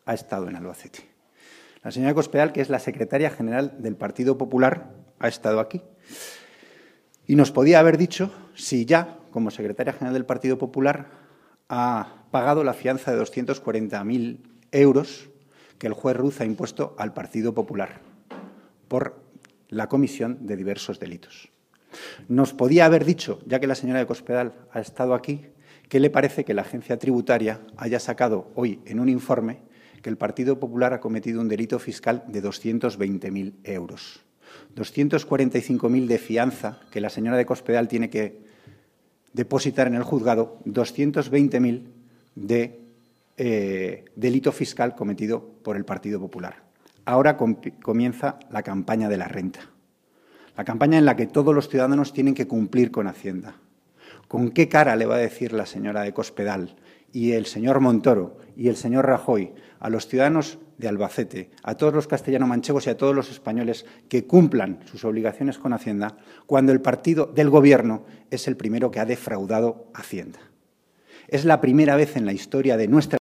ha estado en Albacete. La señora Cospedal, que es la secretaria general del Partido Popular, ha estado aquí. Y nos podía haber dicho si ya, como secretaria general del Partido Popular, ha pagado la fianza de 240.000 euros que el juez Ruz ha impuesto al Partido Popular por la comisión de diversos delitos. Nos podía haber dicho, ya que la señora de Cospedal ha estado aquí, qué le parece que la agencia tributaria haya sacado hoy en un informe que el Partido Popular ha cometido un delito fiscal de 220.000 euros. 245.000 de fianza que la señora de Cospedal tiene que depositar en el juzgado, 220.000 de delito fiscal cometido por el Partido Popular. Ahora comienza la campaña de la renta, la campaña en la que todos los ciudadanos tienen que cumplir con Hacienda. ¿Con qué cara le va a decir la señora de Cospedal y el señor Montoro y el señor Rajoy a los ciudadanos de Albacete, a todos los castellano-manchegos y a todos los españoles que cumplan sus obligaciones con Hacienda, cuando el partido del Gobierno es el primero que ha defraudado Hacienda? Es la primera vez en la historia de nuestra